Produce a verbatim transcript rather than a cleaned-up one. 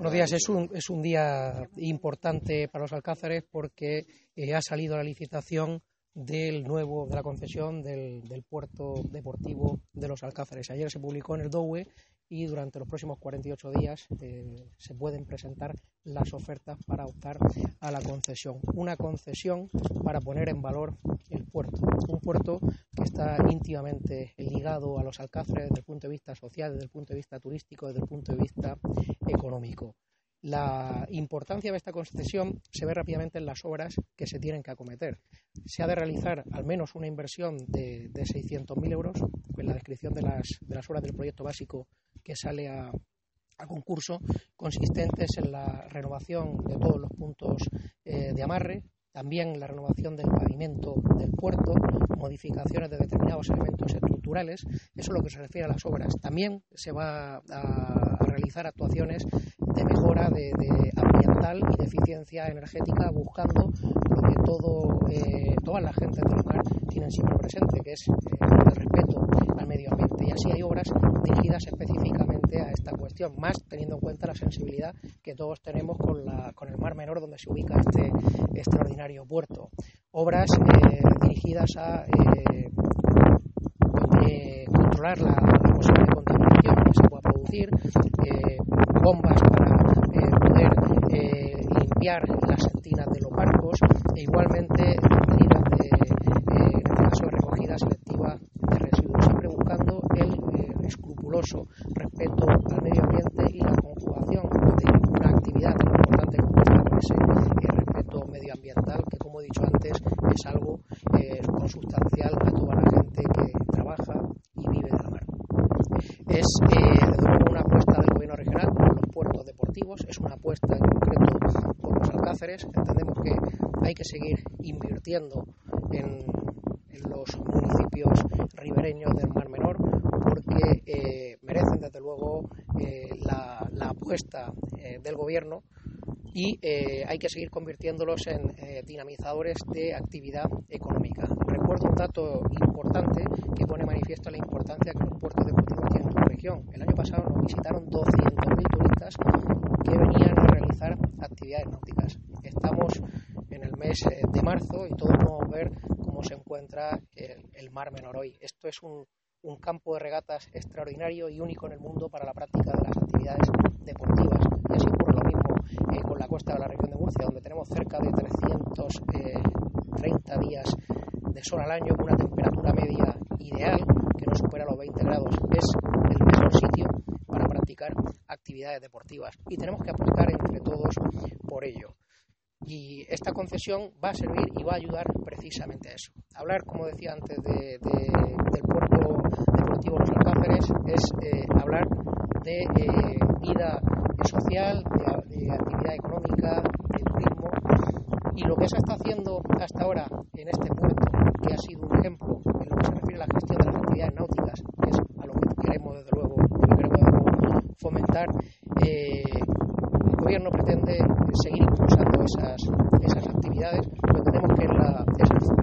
Buenos días. Es un, es un día importante para los Alcázares porque eh, ha salido la licitación del nuevo, de la concesión del, del puerto deportivo de los Alcázares. Ayer se publicó en el D O U E y durante los próximos cuarenta y ocho días eh, se pueden presentar las ofertas para optar a la concesión. Una concesión para poner en valor el puerto, un puerto que está íntimamente ligado a los Alcázares desde el punto de vista social, desde el punto de vista turístico, desde el punto de vista económico. La importancia de esta concesión se ve rápidamente en las obras que se tienen que acometer. Se ha de realizar al menos una inversión de, de seiscientos mil euros, en la descripción de las, de las obras del proyecto básico que sale a, a concurso, consistentes en la renovación de todos los puntos eh, de amarre, también la renovación del pavimento del puerto, modificaciones de determinados elementos estructurales. Eso es lo que se refiere a las obras. También se va a, a realizar actuaciones de mejora de, de ambiental y de eficiencia energética, buscando lo que todo, eh, todas las gentes del lugar tienen siempre presente, que es eh, el respeto al medio ambiente. Y así hay obras dirigidas específicamente a esta cuestión, más teniendo en cuenta la sensibilidad que todos tenemos con, la, con el Mar Menor, donde se ubica este extraordinario puerto. Obras eh, dirigidas a eh, eh, controlar la, la posible contaminación que se pueda producir, eh, bombas para eh, poder eh, limpiar las sentinas de los barcos e igualmente medidas de, eh, en este caso, recogida selectiva de residuos, siempre buscando el eh, escrupuloso respeto al medio ambiente y la conjugación de una actividad tan importante como esta con ese eh, respeto medioambiental que, como he dicho antes, es algo eh, consustancial a toda la gente que trabaja y vive de la mar. Es eh, desde luego una apuesta del gobierno regional por los puertos deportivos, es una apuesta en concreto por los Alcázares. Entendemos que hay que seguir invirtiendo en, en los municipios ribereños del Mar Menor porque eh, merecen desde luego eh, la, la apuesta eh, del gobierno y eh, hay que seguir convirtiéndolos en eh, dinamizadores de actividad económica. Recuerdo un dato importante que pone manifiesto la importancia que los puertos deportivos tienen en la región. El año pasado nos visitaron doscientos mil turistas que venían a realizar actividades náuticas. Estamos en el mes de marzo y todos podemos ver cómo se encuentra el, el Mar Menor hoy. Esto es un, un campo de regatas extraordinario y único en el mundo para la práctica de las actividades deportivas. Y así ocurre lo mismo eh, con la costa de la región de Murcia, donde tenemos cerca de trescientos treinta días de sol al año con una temperatura media ideal que no supera los veinte grados. Es el mejor sitio para practicar actividades deportivas y tenemos que apostar entre todos por ello. Y esta concesión va a servir y va a ayudar precisamente a eso. Hablar, como decía antes, de, de, del puerto deportivo de los Alcázares es eh, hablar de eh, vida social, de, de actividad económica, de turismo. Y lo que se está haciendo hasta ahora en este puerto, que ha sido un ejemplo en lo que se refiere a la gestión de las actividades náuticas, que es a lo que queremos desde luego, lo que queremos desde luego fomentar, eh, el gobierno pretende seguir impulsando esas, esas actividades, porque tenemos que la, es el futuro